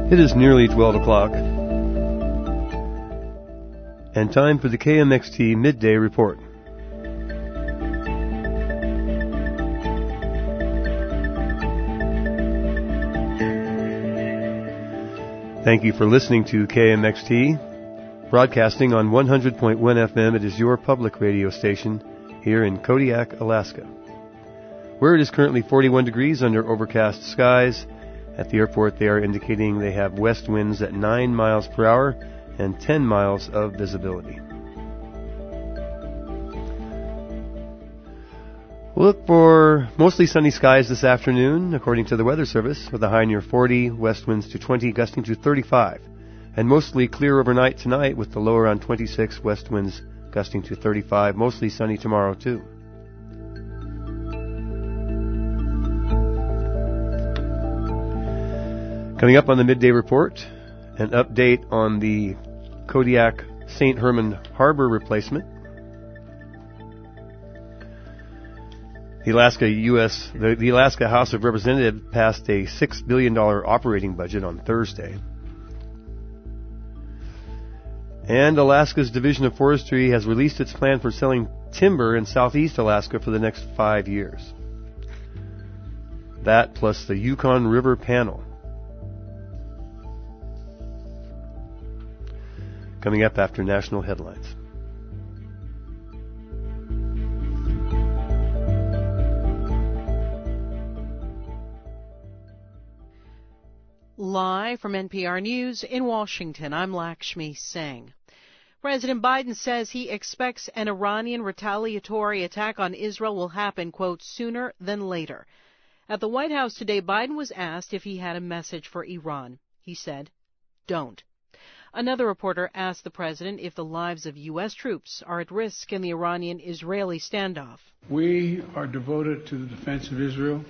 It is nearly 12 o'clock, and time for the KMXT Midday Report. Thank you for listening to KMXT, broadcasting on 100.1 FM. It is your public radio station here in Kodiak, Alaska, where it is currently 41 degrees under overcast skies. At the airport, they are indicating they have west winds at 9 miles per hour and 10 miles of visibility. We'll look for mostly sunny skies this afternoon, according to the Weather Service, with a high near 40, west winds to 20, gusting to 35. And mostly clear overnight tonight, with the low around 26, west winds gusting to 35. Mostly sunny tomorrow, too. Coming up on the Midday Report, an update on the Kodiak St. Herman Harbor replacement. The Alaska House of Representatives passed a $6 billion operating budget on Thursday. And Alaska's Division of Forestry has released its plan for selling timber in southeast Alaska for the next 5 years. That plus the Yukon River Panel. Coming up after national headlines. Live from NPR News in Washington, I'm Lakshmi Singh. President Biden says he expects an Iranian retaliatory attack on Israel will happen, quote, sooner than later. At the White House today, Biden was asked if he had a message for Iran. He said, don't. Another reporter asked the president if the lives of U.S. troops are at risk in the Iranian-Israeli standoff. We are devoted to the defense of Israel.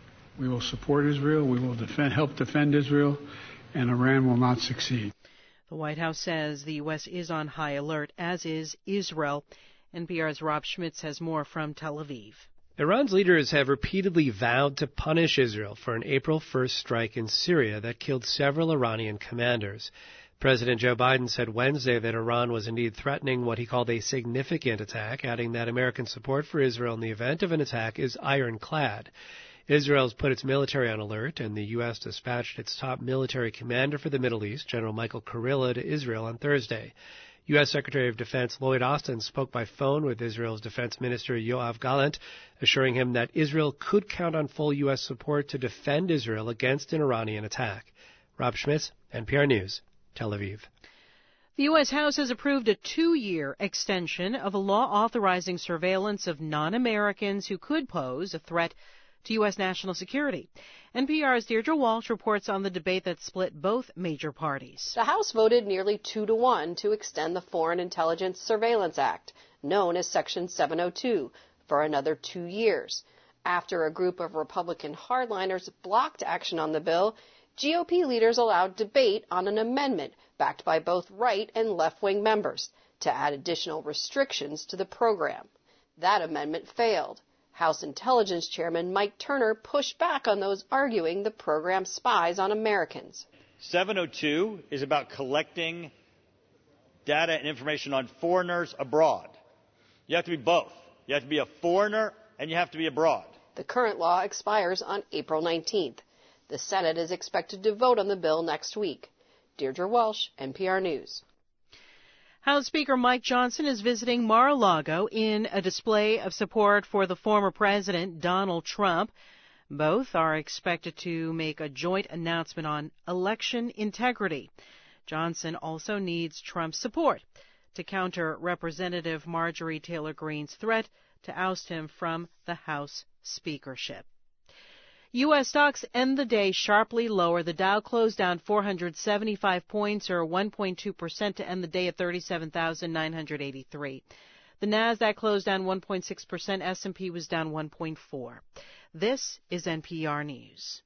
We will support Israel. We will help defend Israel, and Iran will not succeed. The White House says the U.S. is on high alert, as is Israel. NPR's Rob Schmitz has more from Tel Aviv. Iran's leaders have repeatedly vowed to punish Israel for an April 1st strike in Syria that killed several Iranian commanders. President Joe Biden said Wednesday that Iran was indeed threatening what he called a significant attack, adding that American support for Israel in the event of an attack is ironclad. Israel has put its military on alert, and the U.S. dispatched its top military commander for the Middle East, General Michael Kurilla, to Israel on Thursday. U.S. Secretary of Defense Lloyd Austin spoke by phone with Israel's Defense Minister Yoav Gallant, assuring him that Israel could count on full U.S. support to defend Israel against an Iranian attack. Rob Schmitz, NPR News, Tel Aviv. The U.S. House has approved a 2-year extension of a law authorizing surveillance of non-Americans who could pose a threat to U.S. national security. NPR's Deirdre Walsh reports on the debate that split both major parties. The House voted nearly 2-1 to extend the Foreign Intelligence Surveillance Act, known as Section 702, for another 2 years. After a group of Republican hardliners blocked action on the bill, GOP leaders allowed debate on an amendment backed by both right and left-wing members to add additional restrictions to the program. That amendment failed. House Intelligence Chairman Mike Turner pushed back on those arguing the program spies on Americans. 702 is about collecting data and information on foreigners abroad. You have to be both. You have to be a foreigner and you have to be abroad. The current law expires on April 19th. The Senate is expected to vote on the bill next week. Deirdre Walsh, NPR News. House Speaker Mike Johnson is visiting Mar-a-Lago in a display of support for the former president, Donald Trump. Both are expected to make a joint announcement on election integrity. Johnson also needs Trump's support to counter Representative Marjorie Taylor Greene's threat to oust him from the House speakership. U.S. stocks end the day sharply lower. The Dow closed down 475 points, or 1.2%, to end the day at 37,983. The Nasdaq closed down 1.6%. S&P was down 1.4%. This is NPR News.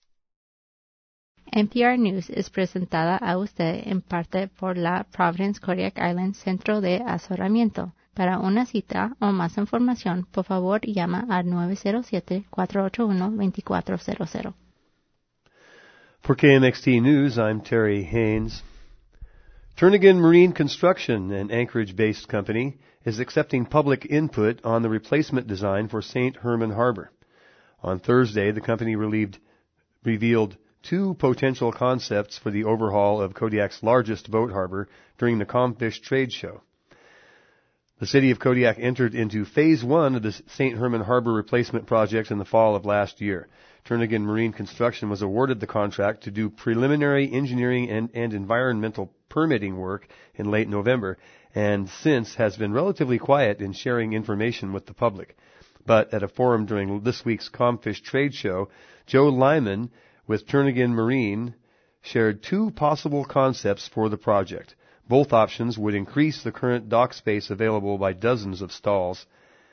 NPR News es presentada a usted en parte por la Providence Kodiak Island Centro de Asesoramiento. Para una cita o más información, por favor, llama al 907-481-2400. For KMXT News, I'm Terry Haynes. Turnagain Marine Construction, an Anchorage-based company, is accepting public input on the replacement design for St. Herman Harbor. On Thursday, the company revealed 2 potential concepts for the overhaul of Kodiak's largest boat harbor during the Comfish Trade Show. The city of Kodiak entered into Phase 1 of the St. Herman Harbor replacement project in the fall of last year. Turnagain Marine Construction was awarded the contract to do preliminary engineering and environmental permitting work in late November, and since has been relatively quiet in sharing information with the public. But at a forum during this week's Comfish Trade Show, Joe Lyman with Turnagain Marine shared 2 possible concepts for the project. Both options would increase the current dock space available by dozens of stalls.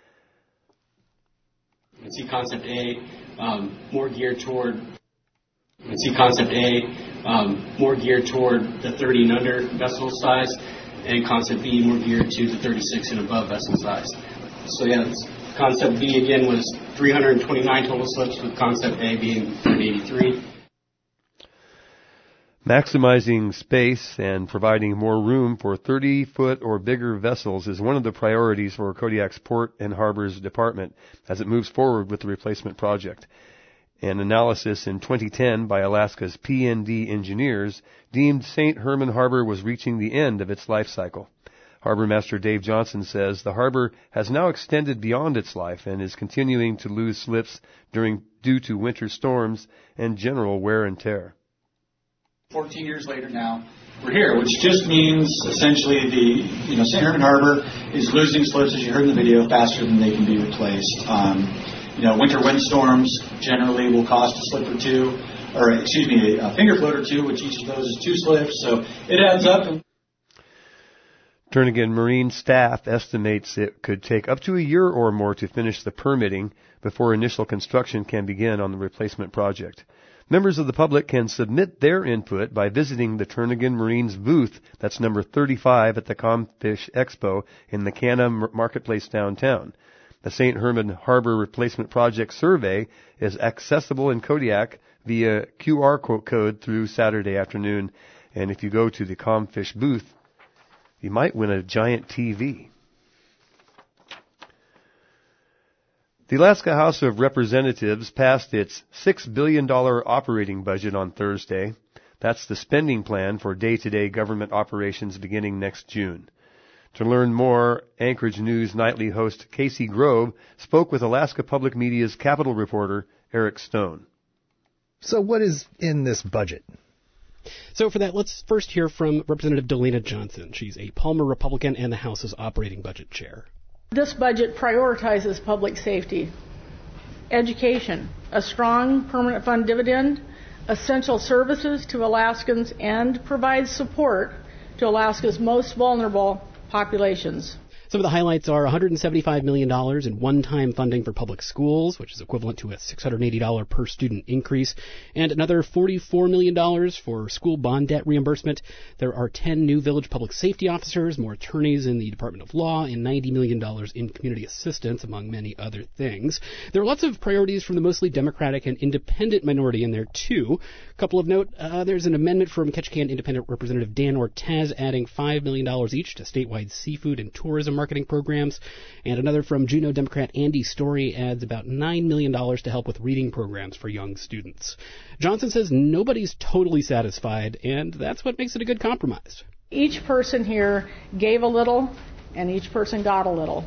You can see concept A more geared toward. You can see concept A more geared toward the 30 and under vessel size, and concept B more geared to the 36 and above vessel size. So yeah, concept B again was 329 total slips, with concept A being 183. Maximizing space and providing more room for 30-foot or bigger vessels is one of the priorities for Kodiak's Port and Harbors Department as it moves forward with the replacement project. An analysis in 2010 by Alaska's PND engineers deemed St. Herman Harbor was reaching the end of its life cycle. Harbor Master Dave Johnson says the harbor has now extended beyond its life and is continuing to lose slips due to winter storms and general wear and tear. 14 years later now, we're here, which just means essentially St. Herman Harbor is losing slips, as you heard in the video, faster than they can be replaced. Winter windstorms generally will cost a slip or two, a finger float or two, which each of those is 2 slips, so it adds up. Turnagain Marine staff estimates it could take up to a year or more to finish the permitting before initial construction can begin on the replacement project. Members of the public can submit their input by visiting the Turnagain Marine's booth, that's number 35 at the Comfish Expo in the Canna Marketplace downtown. The St. Herman Harbor Replacement Project survey is accessible in Kodiak via QR code through Saturday afternoon. And if you go to the Comfish booth, you might win a giant TV. The Alaska House of Representatives passed its $6 billion operating budget on Thursday. That's the spending plan for day-to-day government operations beginning next June. To learn more, Anchorage News nightly host Casey Grove spoke with Alaska Public Media's Capitol reporter Eric Stone. So what is in this budget? So for that, let's first hear from Representative Delana Johnson. She's a Palmer Republican and the House's operating budget chair. This budget prioritizes public safety, education, a strong permanent fund dividend, essential services to Alaskans, and provides support to Alaska's most vulnerable populations. Some of the highlights are $175 million in one-time funding for public schools, which is equivalent to a $680 per student increase, and another $44 million for school bond debt reimbursement. There are 10 new village public safety officers, more attorneys in the Department of Law, and $90 million in community assistance, among many other things. There are lots of priorities from the mostly Democratic and Independent minority in there, too. A couple of note, there's an amendment from Ketchikan Independent Representative Dan Ortez adding $5 million each to statewide seafood and tourism marketing programs, and another from Juneau Democrat Andy Story adds about $9 million to help with reading programs for young students. Johnson says nobody's totally satisfied, and that's what makes it a good compromise. Each person here gave a little, and each person got a little.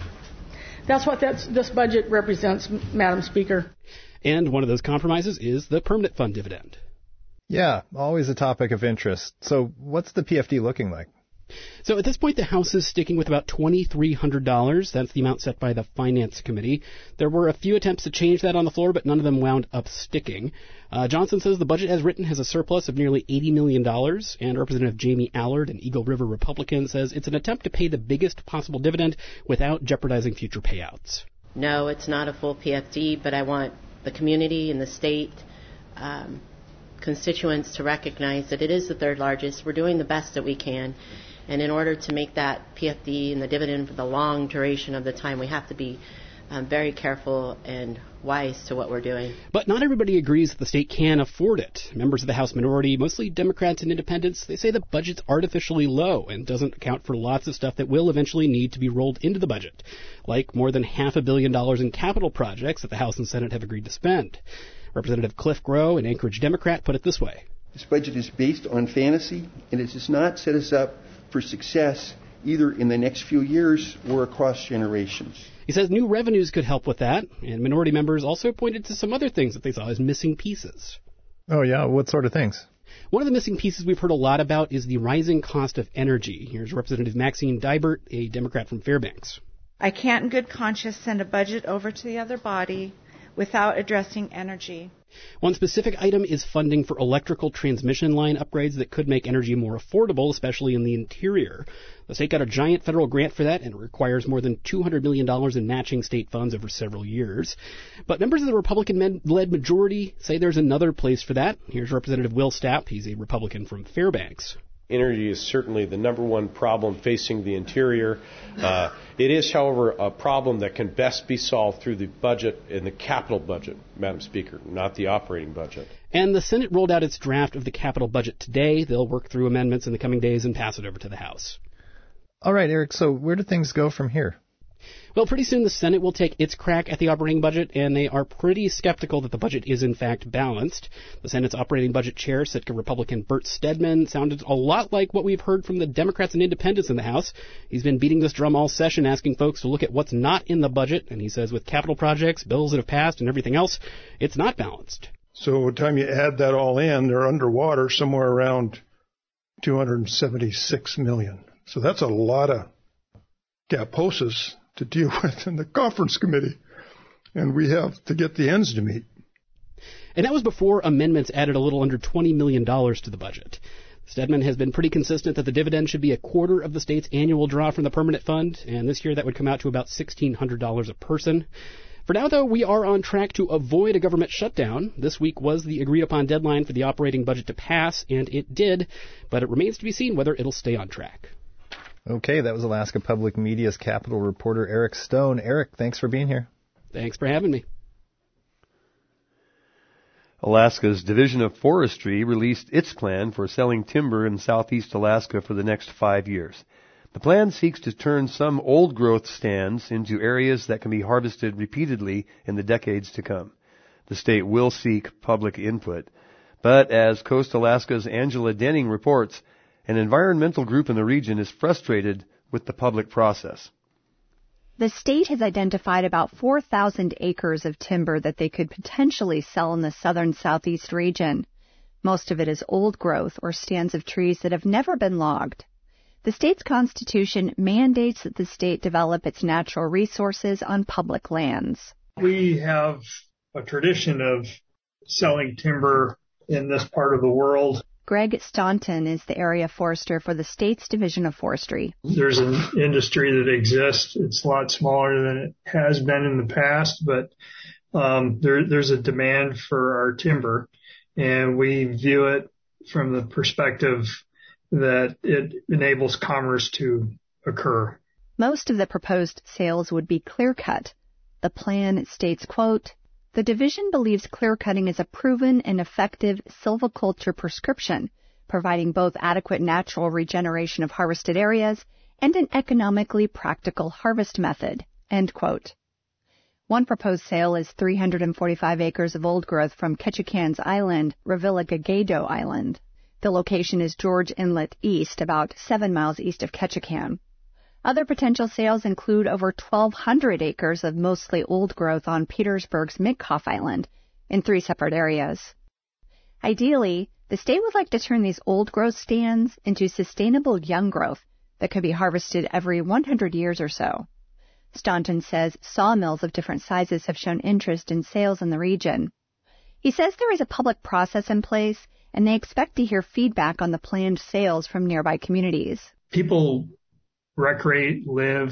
That's what this budget represents, Madam Speaker. And one of those compromises is the permanent fund dividend. Yeah, always a topic of interest. So what's the PFD looking like? So at this point, the House is sticking with about $2,300. That's the amount set by the Finance Committee. There were a few attempts to change that on the floor, but none of them wound up sticking. Johnson says the budget as written has a surplus of nearly $80 million, and Representative Jamie Allard, an Eagle River Republican, says it's an attempt to pay the biggest possible dividend without jeopardizing future payouts. No, it's not a full PFD, but I want the community and the state constituents to recognize that it is the third largest. We're doing the best that we can. And in order to make that PFD and the dividend for the long duration of the time, we have to be very careful and wise to what we're doing. But not everybody agrees that the state can afford it. Members of the House minority, mostly Democrats and independents, they say the budget's artificially low and doesn't account for lots of stuff that will eventually need to be rolled into the budget, like more than $500 million in capital projects that the House and Senate have agreed to spend. Representative Cliff Groh, an Anchorage Democrat, put it this way. This budget is based on fantasy, and it does not set us up for success either in the next few years or across generations. He says new revenues could help with that, and minority members also pointed to some other things that they saw as missing pieces. Oh, yeah? What sort of things? One of the missing pieces we've heard a lot about is the rising cost of energy. Here's Representative Maxine Dibert, a Democrat from Fairbanks. I can't in good conscience send a budget over to the other body without addressing energy. One specific item is funding for electrical transmission line upgrades that could make energy more affordable, especially in the interior. The state got a giant federal grant for that, and it requires more than $200 million in matching state funds over several years. But members of the Republican-led majority say there's another place for that. Here's Representative Will Stapp. He's a Republican from Fairbanks. Energy is certainly the number one problem facing the interior. It is, however, a problem that can best be solved through the budget and the capital budget, Madam Speaker, not the operating budget. And the Senate rolled out its draft of the capital budget today. They'll work through amendments in the coming days and pass it over to the House. All right, Eric, so where do things go from here? Well, pretty soon the Senate will take its crack at the operating budget, and they are pretty skeptical that the budget is in fact balanced. The Senate's operating budget chair, Sitka Republican Bert Stedman, sounded a lot like what we've heard from the Democrats and independents in the House. He's been beating this drum all session, asking folks to look at what's not in the budget, and he says with capital projects, bills that have passed, and everything else, it's not balanced. So by the time you add that all in, they're underwater somewhere around $276 million. So that's a lot of gap-hoses to deal with in the conference committee, and we have to get the ends to meet. And that was before amendments added a little under $20 million to the budget. Stedman has been pretty consistent that the dividend should be a quarter of the state's annual draw from the permanent fund, and this year that would come out to about $1,600 a person. For now, though, we are on track to avoid a government shutdown. This week was the agreed-upon deadline for the operating budget to pass, and it did, but it remains to be seen whether it'll stay on track. Okay, that was Alaska Public Media's Capitol reporter Eric Stone. Eric, thanks for being here. Thanks for having me. Alaska's Division of Forestry released its plan for selling timber in southeast Alaska for the next 5 years. The plan seeks to turn some old-growth stands into areas that can be harvested repeatedly in the decades to come. The state will seek public input. But as Coast Alaska's Angela Denning reports, an environmental group in the region is frustrated with the public process. The state has identified about 4,000 acres of timber that they could potentially sell in the southern southeast region. Most of it is old growth or stands of trees that have never been logged. The state's constitution mandates that the state develop its natural resources on public lands. We have a tradition of selling timber in this part of the world. Greg Staunton is the area forester for the state's Division of Forestry. There's an industry that exists. It's a lot smaller than it has been in the past, but there's a demand for our timber, and we view it from the perspective that it enables commerce to occur. Most of the proposed sales would be clear-cut. The plan states, quote, "The division believes clear-cutting is a proven and effective silviculture prescription, providing both adequate natural regeneration of harvested areas and an economically practical harvest method," end quote. One proposed sale is 345 acres of old growth from Ketchikan's Island, Revillagigedo Island. The location is George Inlet East, about 7 miles east of Ketchikan. Other potential sales include over 1,200 acres of mostly old growth on Petersburg's Mitkoff Island in 3 separate areas. Ideally, the state would like to turn these old growth stands into sustainable young growth that could be harvested every 100 years or so. Staunton says sawmills of different sizes have shown interest in sales in the region. He says there is a public process in place, and they expect to hear feedback on the planned sales from nearby communities. People recreate, live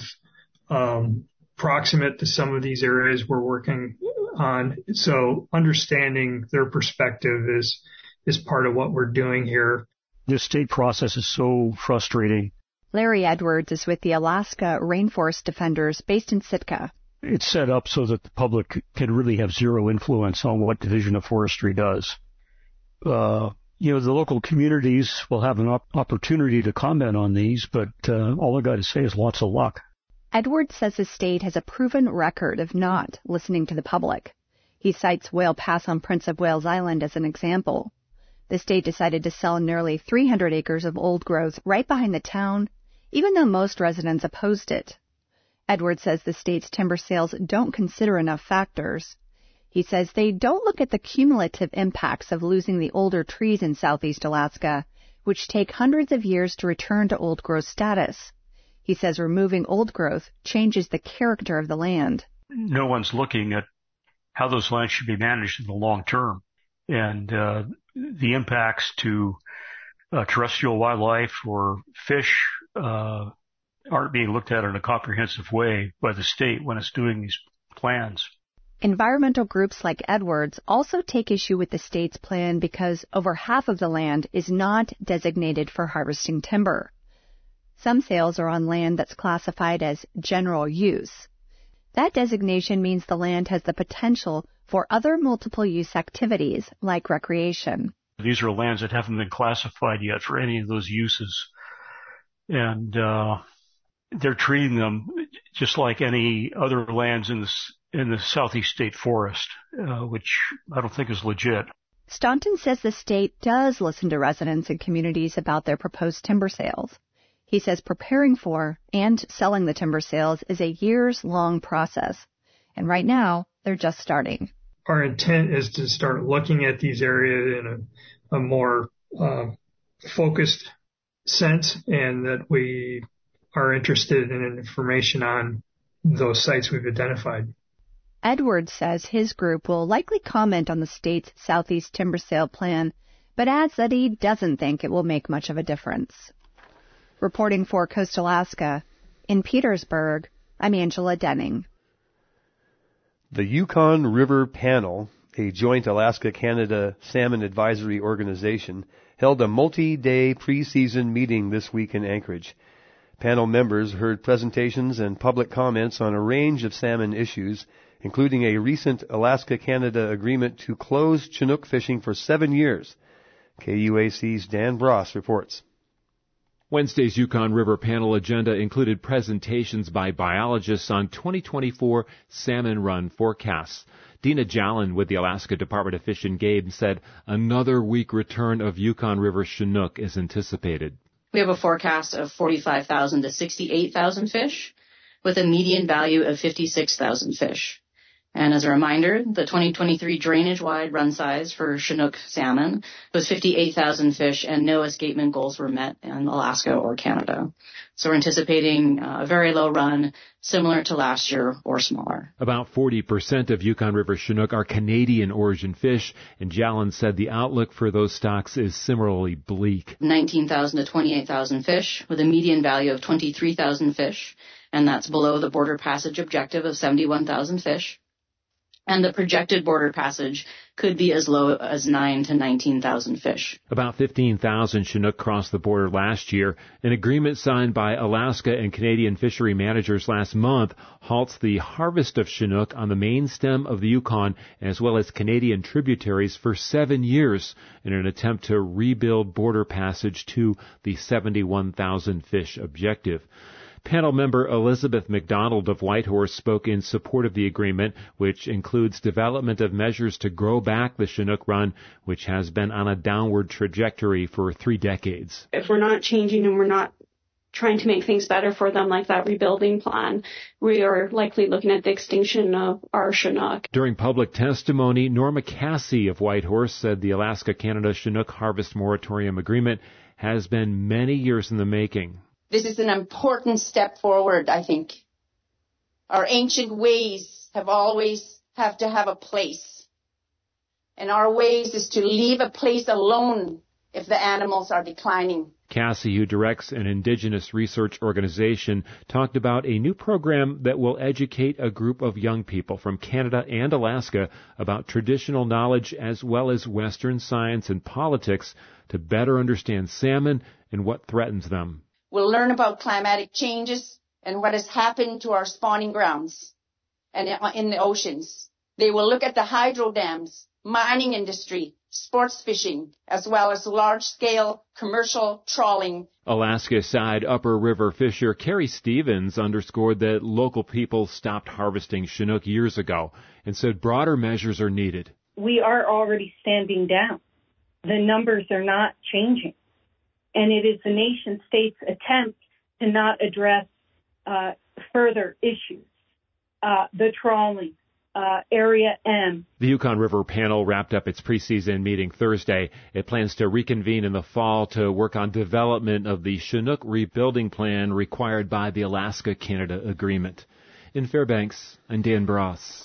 proximate to some of these areas we're working on. So understanding their perspective is part of what we're doing here. This state process is so frustrating. Larry Edwards is with the Alaska Rainforest Defenders based in Sitka. it's set up so that the public can really have zero influence on what Division of Forestry does. The local communities will have an opportunity to comment on these, but all I got to say is lots of luck. Edwards says the state has a proven record of not listening to the public. He cites Whale Pass on Prince of Wales Island as an example. The state decided to sell nearly 300 acres of old growth right behind the town, even though most residents opposed it. Edwards says the state's timber sales don't consider enough factors. He says they don't look at the cumulative impacts of losing the older trees in southeast Alaska, which take hundreds of years to return to old growth status. He says removing old growth changes the character of the land. No one's looking at how those lands should be managed in the long term. And the impacts to terrestrial wildlife or fish aren't being looked at in a comprehensive way by the state when it's doing these plans. Environmental groups like Edwards also take issue with the state's plan because over half of the land is not designated for harvesting timber. Some sales are on land that's classified as general use. That designation means the land has the potential for other multiple use activities like recreation. These are lands that haven't been classified yet for any of those uses. And they're treating them just like any other lands in the Southeast State Forest, which I don't think is legit. Staunton says the state does listen to residents and communities about their proposed timber sales. He says preparing for and selling the timber sales is a years-long process, and right now they're just starting. Our intent is to start looking at these areas in a more focused sense, and that we are interested in information on those sites we've identified. Edwards says his group will likely comment on the state's Southeast timber sale plan, but adds that he doesn't think it will make much of a difference. Reporting for Coast Alaska, in Petersburg, I'm Angela Denning. The Yukon River Panel, a joint Alaska-Canada salmon advisory organization, held a multi-day pre-season meeting this week in Anchorage. Panel members heard presentations and public comments on a range of salmon issues, including a recent Alaska-Canada agreement to close Chinook fishing for 7 years. KUAC's Dan Bross reports. Wednesday's Yukon River Panel agenda included presentations by biologists on 2024 salmon run forecasts. Dina Jalen with the Alaska Department of Fish and Game said another weak return of Yukon River Chinook is anticipated. We have a forecast of 45,000 to 68,000 fish with a median value of 56,000 fish. And as a reminder, the 2023 drainage-wide run size for Chinook salmon was 58,000 fish, and no escapement goals were met in Alaska or Canada. So we're anticipating a very low run, similar to last year or smaller. About 40% of Yukon River Chinook are Canadian origin fish, and Jalen said the outlook for those stocks is similarly bleak. 19,000 to 28,000 fish with a median value of 23,000 fish, and that's below the border passage objective of 71,000 fish. And the projected border passage could be as low as 9,000 to 19,000 fish. About 15,000 Chinook crossed the border last year. An agreement signed by Alaska and Canadian fishery managers last month halts the harvest of Chinook on the main stem of the Yukon as well as Canadian tributaries for 7 years in an attempt to rebuild border passage to the 71,000 fish objective. Panel member Elizabeth McDonald of Whitehorse spoke in support of the agreement, which includes development of measures to grow back the Chinook run, which has been on a downward trajectory for 3 decades. If we're not changing and we're not trying to make things better for them, like that rebuilding plan, we are likely looking at the extinction of our Chinook. During public testimony, Norma Cassie of Whitehorse said the Alaska-Canada Chinook Harvest Moratorium Agreement has been many years in the making. This is an important step forward, I think. Our ancient ways have to have a place. And our ways is to leave a place alone if the animals are declining. Cassie, who directs an indigenous research organization, talked about a new program that will educate a group of young people from Canada and Alaska about traditional knowledge as well as Western science and politics to better understand salmon and what threatens them. We'll learn about climatic changes and what has happened to our spawning grounds and in the oceans. They will look at the hydro dams, mining industry, sports fishing, as well as large-scale commercial trawling. Alaska Side Upper River fisher Carrie Stevens underscored that local people stopped harvesting Chinook years ago and said broader measures are needed. We are already standing down. The numbers are not changing. And it is the nation-state's attempt to not address further issues. The trawling, Area M. The Yukon River panel wrapped up its preseason meeting Thursday. It plans to reconvene in the fall to work on development of the Chinook rebuilding plan required by the Alaska-Canada Agreement. In Fairbanks, I'm Dan Bross.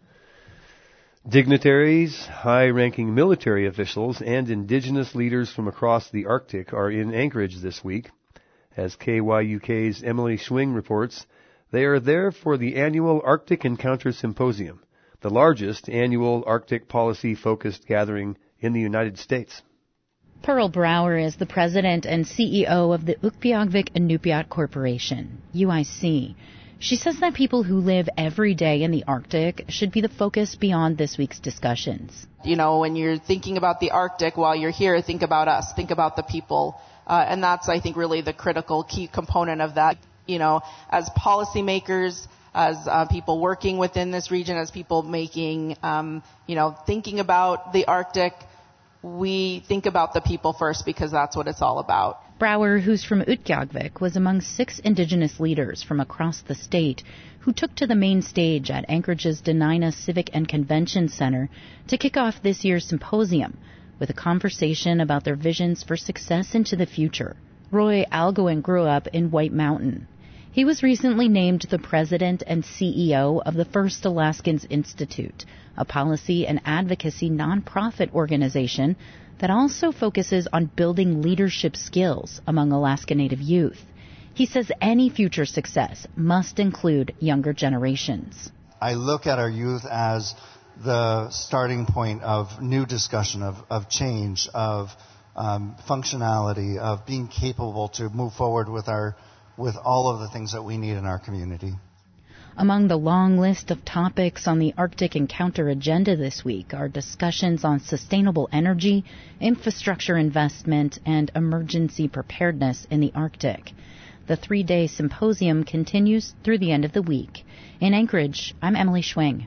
Dignitaries, high-ranking military officials, and indigenous leaders from across the Arctic are in Anchorage this week. As KYUK's Emily Schwing reports, they are there for the annual Arctic Encounter Symposium, the largest annual Arctic policy-focused gathering in the United States. Pearl Brower is the president and CEO of the Utqiagvik Inupiat Corporation, UIC. She says that people who live every day in the Arctic should be the focus beyond this week's discussions. You know, when you're thinking about the Arctic while you're here, think about us, think about the people. And that's, I think, really the critical key component of that. You know, as policymakers, as people working within this region, as people making, thinking about the Arctic, we think about the people first because that's what it's all about. Brower, who's from Utqiagvik, was among 6 indigenous leaders from across the state who took to the main stage at Anchorage's Dena'ina Civic and Convention Center to kick off this year's symposium with a conversation about their visions for success into the future. Roy Algoin grew up in White Mountain. He was recently named the president and CEO of the First Alaskans Institute, a policy and advocacy nonprofit organization that also focuses on building leadership skills among Alaska Native youth. He says any future success must include younger generations. I look at our youth as the starting point of new discussion, of change, of functionality, of being capable to move forward with all of the things that we need in our community. Among the long list of topics on the Arctic Encounter agenda this week are discussions on sustainable energy, infrastructure investment, and emergency preparedness in the Arctic. The 3-day symposium continues through the end of the week. In Anchorage, I'm Emily Schwing.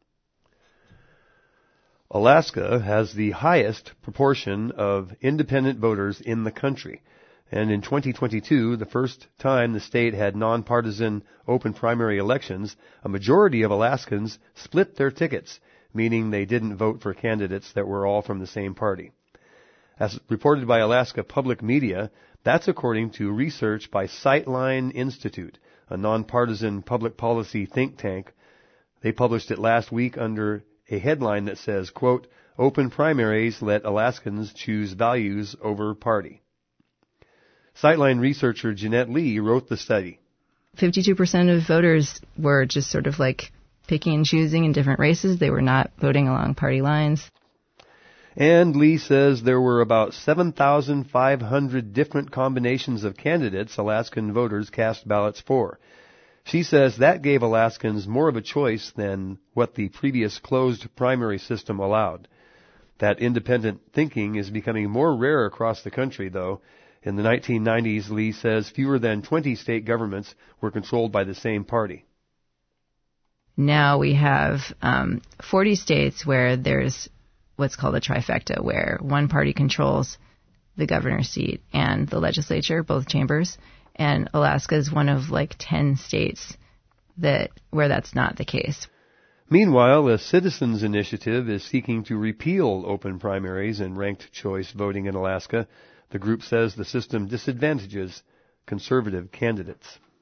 Alaska has the highest proportion of independent voters in the country. And in 2022, the first time the state had nonpartisan open primary elections, a majority of Alaskans split their tickets, meaning they didn't vote for candidates that were all from the same party. As reported by Alaska Public Media, that's according to research by Sightline Institute, a nonpartisan public policy think tank. They published it last week under a headline that says, quote, "Open primaries let Alaskans choose values over party." Sightline researcher Jeanette Lee wrote the study. 52% of voters were just sort of like picking and choosing in different races. They were not voting along party lines. And Lee says there were about 7,500 different combinations of candidates Alaskan voters cast ballots for. She says that gave Alaskans more of a choice than what the previous closed primary system allowed. That independent thinking is becoming more rare across the country, though. In the 1990s, Lee says fewer than 20 state governments were controlled by the same party. Now we have 40 states where there's what's called a trifecta, where one party controls the governor's seat and the legislature, both chambers. And Alaska is one of like 10 states where that's not the case. Meanwhile, a citizens' initiative is seeking to repeal open primaries and ranked choice voting in Alaska. The group says the system disadvantages conservative candidates.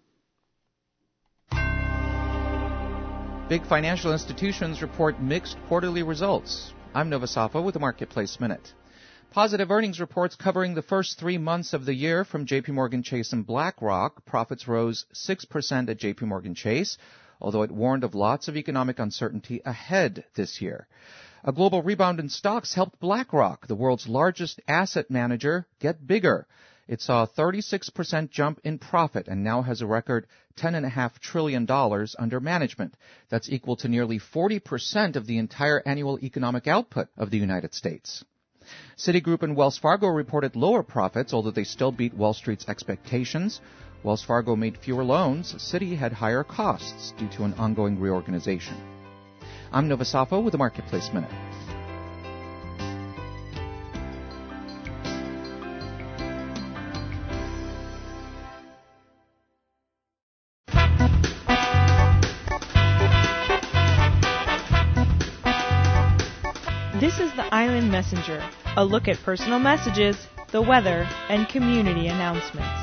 Big financial institutions report mixed quarterly results. I'm Nova Safa with the Marketplace Minute. Positive earnings reports covering the first 3 months of the year from JP Morgan Chase and BlackRock. Profits rose 6% at JP Morgan Chase, although it warned of lots of economic uncertainty ahead this year. A global rebound in stocks helped BlackRock, the world's largest asset manager, get bigger. It saw a 36% jump in profit and now has a record $10.5 trillion under management. That's equal to nearly 40% of the entire annual economic output of the United States. Citigroup and Wells Fargo reported lower profits, although they still beat Wall Street's expectations. Wells Fargo made fewer loans. Citi had higher costs due to an ongoing reorganization. I'm Nova Safo with the Marketplace Minute. This is the Island Messenger, a look at personal messages, the weather, and community announcements.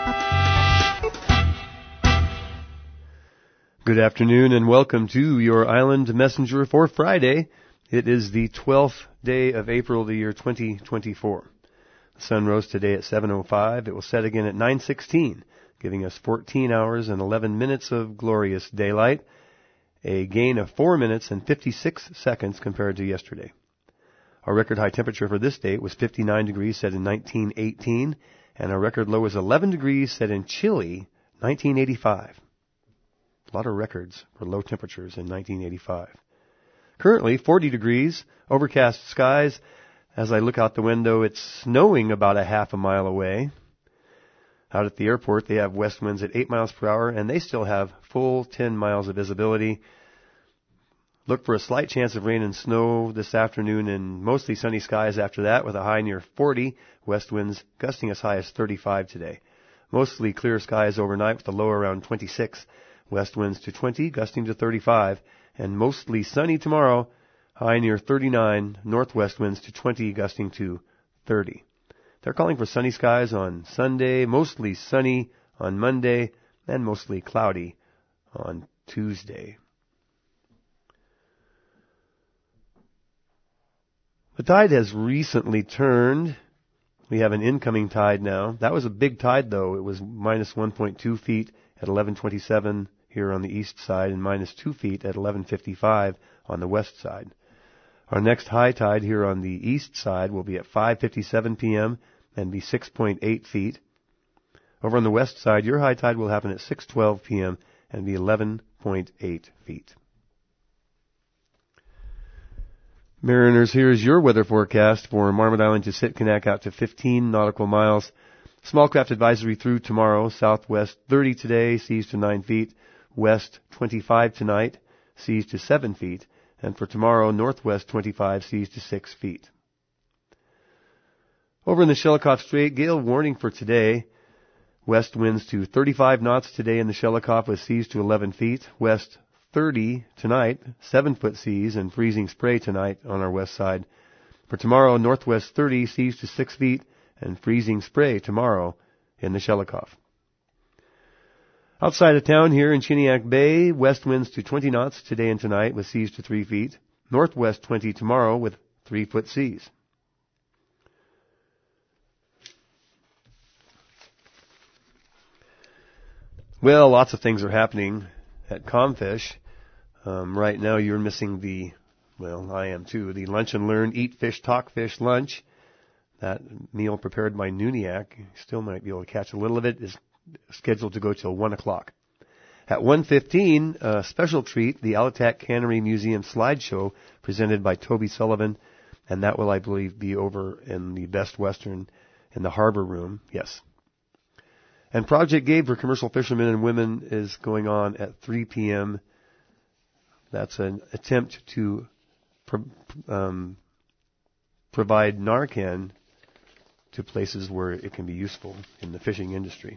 Good afternoon and welcome to your Island Messenger for Friday. It is the 12th day of April, the year 2024. The sun rose today at 7:05. It will set again at 9:16, giving us 14 hours and 11 minutes of glorious daylight, a gain of 4 minutes and 56 seconds compared to yesterday. Our record high temperature for this date was 59 degrees set in 1918, and our record low was 11 degrees set in chilly 1985. A lot of records for low temperatures in 1985. Currently 40 degrees, overcast skies. As I look out the window, it's snowing about a half a mile away. Out at the airport, they have west winds at 8 miles per hour, and they still have full 10 miles of visibility. Look for a slight chance of rain and snow this afternoon and mostly sunny skies after that with a high near 40, west winds gusting as high as 35 today. Mostly clear skies overnight with a low around 26, west winds to 20, gusting to 35, and mostly sunny tomorrow, high near 39, northwest winds to 20, gusting to 30. They're calling for sunny skies on Sunday, mostly sunny on Monday, and mostly cloudy on Tuesday. The tide has recently turned. We have an incoming tide now. That was a big tide, though. It was minus 1.2 feet at 11:27 here on the east side and minus 2 feet at 11:55 on the west side. Our next high tide here on the east side will be at 5:57 p.m. and be 6.8 feet. Over on the west side, your high tide will happen at 6:12 p.m. and be 11.8 feet. Mariners, here's your weather forecast for Marmot Island to Sitkinak out to 15 nautical miles. Small craft advisory through tomorrow. Southwest 30 today, seas to 9 feet. West 25 tonight, seas to 7 feet. And for tomorrow, northwest 25, seas to 6 feet. Over in the Shelikof Strait, gale warning for today. West winds to 35 knots today in the Shelikof with seas to 11 feet. West 30 tonight, 7-foot seas and freezing spray tonight on our west side. For tomorrow, northwest 30, seas to 6 feet and freezing spray tomorrow in the Shelikof. Outside of town here in Chiniak Bay, west winds to 20 knots today and tonight with seas to 3 feet. Northwest 20 tomorrow with 3-foot seas. Well, lots of things are happening at Comfish. Right now you're missing I am too, the Lunch and Learn, Eat Fish, Talk Fish lunch. That meal prepared by Nuniak, you still might be able to catch a little of it, is scheduled to go till 1 o'clock. At 1:15, a special treat, the Alatak Cannery Museum slideshow presented by Toby Sullivan, and that will, I believe, be over in the Best Western in the Harbor Room. Yes. And Project Gabe for commercial fishermen and women is going on at 3 p.m. That's an attempt to provide Narcan to places where it can be useful in the fishing industry.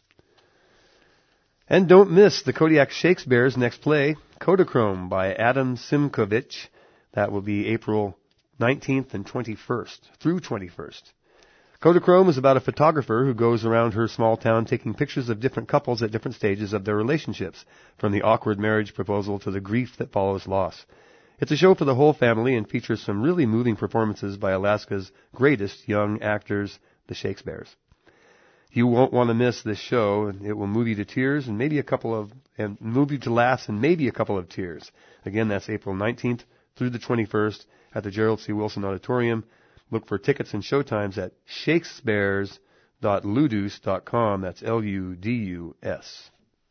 And don't miss the Kodiak Shakespeare's next play, Kodachrome by Adam Simkovich. That will be April 19th and 21st, through 21st. Kodachrome is about a photographer who goes around her small town taking pictures of different couples at different stages of their relationships, from the awkward marriage proposal to the grief that follows loss. It's a show for the whole family and features some really moving performances by Alaska's greatest young actors, the Shakespeares. You won't want to miss this show. It will move you to tears and move you to laughs and maybe a couple of tears. Again, that's April 19th through the 21st at the Gerald C. Wilson Auditorium. Look for tickets and showtimes at Shakespeares.org. www.ludus.com. That's Ludus.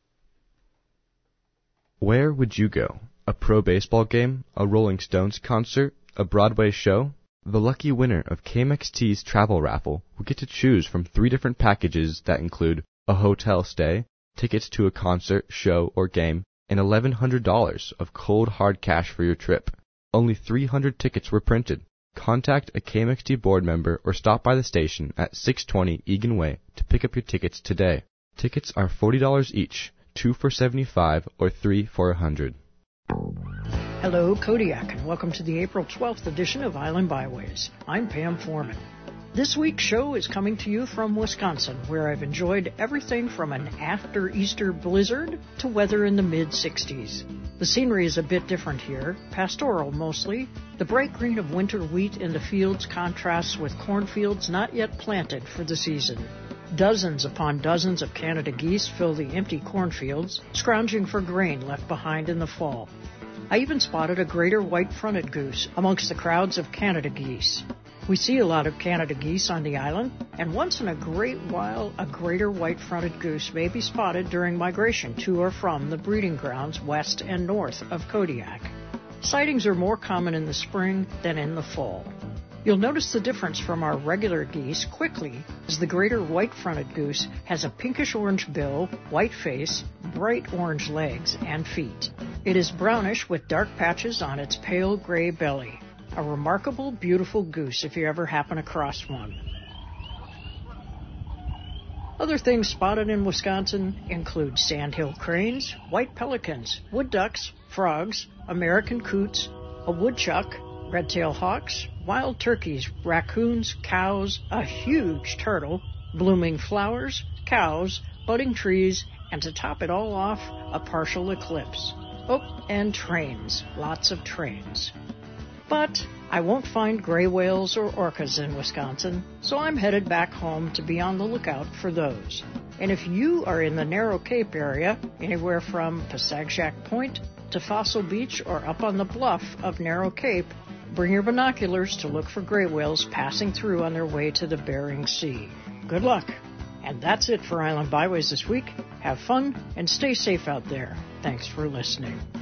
Where would you go? A pro baseball game? A Rolling Stones concert? A Broadway show? The lucky winner of KMXT's travel raffle will get to choose from 3 different packages that include a hotel stay, tickets to a concert, show, or game, and $1,100 of cold hard cash for your trip. Only 300 tickets were printed. Contact a KMXT board member or stop by the station at 620 Egan Way to pick up your tickets today. Tickets are $40 each, 2 for $75 or 3 for $100. Hello, Kodiak, and welcome to the April 12th edition of Island Byways. I'm Pam Foreman. This week's show is coming to you from Wisconsin, where I've enjoyed everything from an after-Easter blizzard to weather in the mid-60s. The scenery is a bit different here, pastoral mostly. The bright green of winter wheat in the fields contrasts with cornfields not yet planted for the season. Dozens upon dozens of Canada geese fill the empty cornfields, scrounging for grain left behind in the fall. I even spotted a greater white-fronted goose amongst the crowds of Canada geese. We see a lot of Canada geese on the island, and once in a great while, a greater white-fronted goose may be spotted during migration to or from the breeding grounds west and north of Kodiak. Sightings are more common in the spring than in the fall. You'll notice the difference from our regular geese quickly, as the greater white-fronted goose has a pinkish-orange bill, white face, bright orange legs, and feet. It is brownish with dark patches on its pale gray belly. A remarkable, beautiful goose if you ever happen across one. Other things spotted in Wisconsin include sandhill cranes, white pelicans, wood ducks, frogs, American coots, a woodchuck, red-tailed hawks, wild turkeys, raccoons, cows, a huge turtle, blooming flowers, cows, budding trees, and to top it all off, a partial eclipse. Oh, and trains, lots of trains. But I won't find gray whales or orcas in Wisconsin, so I'm headed back home to be on the lookout for those. And if you are in the Narrow Cape area, anywhere from Pasagshak Point to Fossil Beach or up on the bluff of Narrow Cape, bring your binoculars to look for gray whales passing through on their way to the Bering Sea. Good luck. And that's it for Island Byways this week. Have fun and stay safe out there. Thanks for listening.